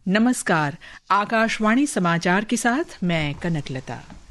नमस्कार, आकाशवाणी समाचार के साथ मैं कनकलता।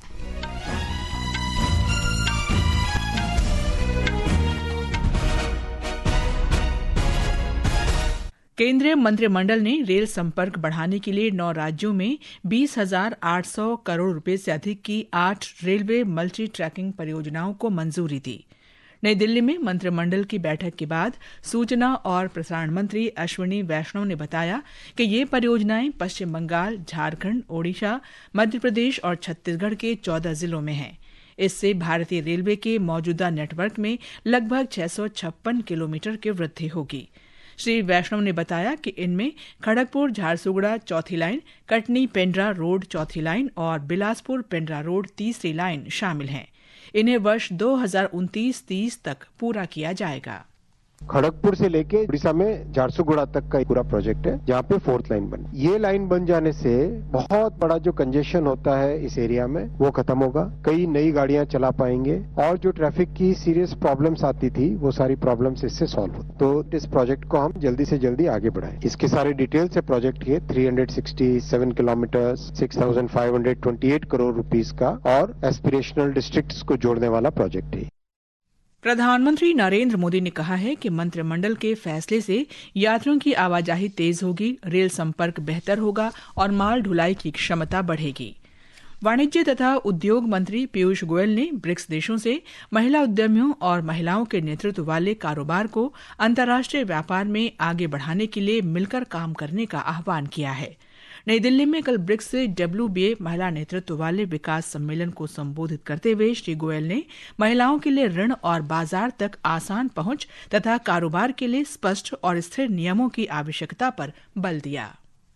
केंद्रीय मंत्रिमंडल ने रेल संपर्क बढ़ाने के लिए 9 राज्यों में 20,800 करोड़ रुपए से अधिक की 8 रेलवे मल्टी ट्रैकिंग परियोजनाओं को मंजूरी दी। नई दिल्ली में मंत्रिमंडल की बैठक के बाद सूचना और प्रसारण मंत्री अश्विनी वैष्णव ने बताया कि ये परियोजनाएं पश्चिम बंगाल, झारखंड, ओडिशा, मध्य प्रदेश और छत्तीसगढ़ के 14 जिलों में हैं। इससे भारतीय रेलवे के मौजूदा नेटवर्क में लगभग 656 किलोमीटर की वृद्धि होगी। श्री वैष्णव ने बताया कि इनमें खड़गपुर झारसुगड़ा चौथी लाइन, कटनी पेंड्रा रोड चौथी लाइन और बिलासपुर पेंड्रा रोड तीसरी लाइन शामिल हैं। इन्हें वर्ष 2029-30 तक पूरा किया जाएगा। खड़गपुर से लेके उड़ीसा में झारसुगुड़ा तक का पूरा प्रोजेक्ट है, जहाँ पे 4th लाइन बनी। ये लाइन बन जाने से बहुत बड़ा जो कंजेशन होता है इस एरिया में वो खत्म होगा, कई नई गाड़ियां चला पाएंगे और जो ट्रैफिक की सीरियस प्रॉब्लम्स आती थी वो सारी प्रॉब्लम्स इससे सॉल्व हो। तो इस प्रोजेक्ट को हम जल्दी से जल्दी आगे बढ़ाएं। इसके सारे डिटेल्स है प्रोजेक्ट के 367 किलोमीटर, 6,528 करोड़ रुपीस का और एस्पिरेशनल डिस्ट्रिक्ट्स को जोड़ने वाला प्रोजेक्ट है। प्रधानमंत्री नरेंद्र मोदी ने कहा है कि मंत्रिमंडल के फैसले से यात्रियों की आवाजाही तेज होगी, रेल संपर्क बेहतर होगा और माल ढुलाई की क्षमता बढ़ेगी। वाणिज्य तथा उद्योग मंत्री पीयूष गोयल ने ब्रिक्स देशों से महिला उद्यमियों और महिलाओं के नेतृत्व वाले कारोबार को अंतर्राष्ट्रीय व्यापार में आगे बढ़ाने के लिए मिलकर काम करने का आह्वान किया है। नई दिल्ली में कल ब्रिक्स WBA महिला नेतृत्व वाले विकास सम्मेलन को संबोधित करते हुए श्री गोयल ने महिलाओं के लिए ऋण और बाजार तक आसान पहुंच तथा कारोबार के लिए स्पष्ट और स्थिर नियमों की आवश्यकता पर बल दिया।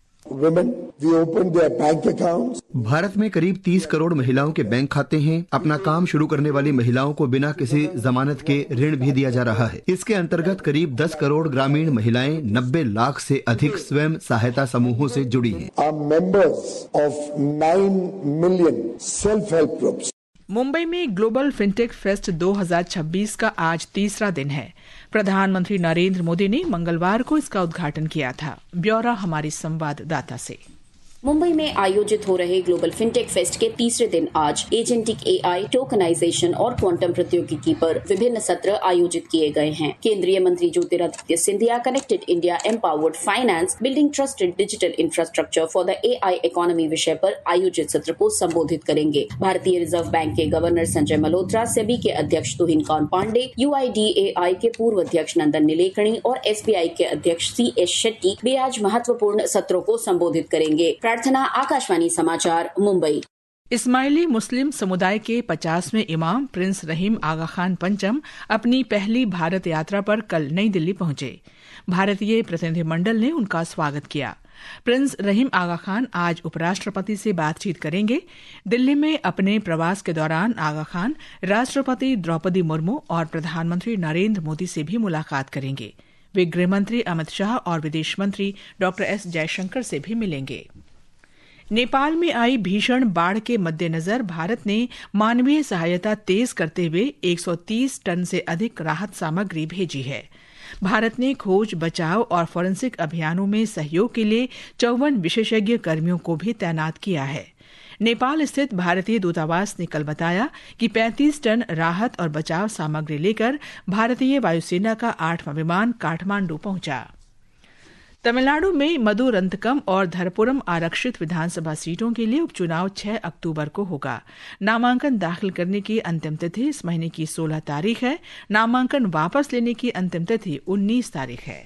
भारत में करीब 30 करोड़ महिलाओं के बैंक खाते हैं। अपना काम शुरू करने वाली महिलाओं को बिना किसी जमानत के ऋण भी दिया जा रहा है। इसके अंतर्गत करीब 10 करोड़ ग्रामीण महिलाएं 90 लाख से अधिक स्वयं सहायता समूहों से जुड़ी हैं। मुंबई में ग्लोबल फिनटेक फेस्ट 2026 का आज तीसरा दिन है। प्रधानमंत्री नरेंद्र मोदी ने मंगलवार को इसका उद्घाटन किया था। ब्यौरा हमारी संवाददाता से। मुंबई में आयोजित हो रहे ग्लोबल फिनटेक फेस्ट के तीसरे दिन आज एजेंटिक AI, टोकनाइजेशन और क्वांटम प्रौद्योगिकी पर विभिन्न सत्र आयोजित किए गए हैं। केंद्रीय मंत्री Jyotiraditya Scindia connected India, empowered finance, building trusted digital infrastructure for the AI economy विषय पर आयोजित सत्र को संबोधित करेंगे। भारतीय रिजर्व बैंक के गवर्नर संजय मल्होत्रा, सेबी के अध्यक्ष तुहिन कांत पांडे, UIDAI के पूर्व अध्यक्ष नंदन नीलेकणी और SBI के अध्यक्ष CS शेट्टी भी आज महत्वपूर्ण सत्रों को संबोधित करेंगे। प्रार्थना, आकाशवाणी समाचार, मुंबई। इस्माइली मुस्लिम समुदाय के 50वें इमाम प्रिंस रहीम आगा खान पंचम अपनी पहली भारत यात्रा पर कल नई दिल्ली पहुंचे। भारतीय प्रतिनिधिमंडल ने उनका स्वागत किया। प्रिंस रहीम आगा खान आज उपराष्ट्रपति से बातचीत करेंगे। दिल्ली में अपने प्रवास के दौरान आगा खान राष्ट्रपति द्रौपदी मुर्मू और प्रधानमंत्री नरेंद्र मोदी से भी मुलाकात करेंगे। वे गृहमंत्री अमित शाह और विदेश मंत्री डॉ S जयशंकर से भी मिलेंगे। नेपाल में आई भीषण बाढ़ के मद्देनजर भारत ने मानवीय सहायता तेज करते हुए 130 टन से अधिक राहत सामग्री भेजी है। भारत ने खोज, बचाव और फोरेंसिक अभियानों में सहयोग के लिए 54 विशेषज्ञ कर्मियों को भी तैनात किया है। नेपाल स्थित भारतीय दूतावास ने कल बताया कि 35 टन राहत और बचाव सामग्री लेकर भारतीय वायुसेना का 8वां विमान काठमांडू पहुंचा। तमिलनाडु में मदुरंतकम और धरपुरम आरक्षित विधानसभा सीटों के लिए उपचुनाव 6 अक्टूबर को होगा। नामांकन दाखिल करने की अंतिम तिथि इस महीने की 16 तारीख है। नामांकन वापस लेने की अंतिम तिथि 19 तारीख है।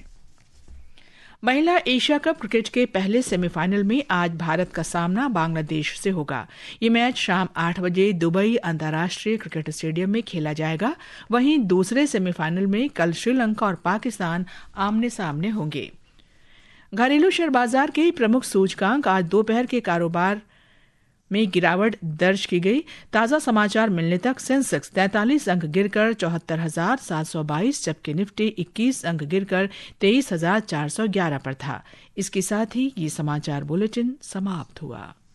महिला एशिया कप क्रिकेट के पहले सेमीफाइनल में आज भारत का सामना बांग्लादेश से होगा। ये मैच शाम 8 बजे दुबई अंतर्राष्ट्रीय क्रिकेट स्टेडियम में खेला जाएगा। वहीं दूसरे सेमीफाइनल में कल श्रीलंका और पाकिस्तान आमने सामने होंगे। घरेलू शेयर बाजार के प्रमुख सूचकांक आज दोपहर के कारोबार में गिरावट दर्ज की गई। ताजा समाचार मिलने तक सेंसेक्स 43 अंक गिरकर 74,722, जबकि निफ्टी 21 अंक गिरकर 23,411 पर था। इसके साथ ही ये समाचार बुलेटिन समाप्त हुआ।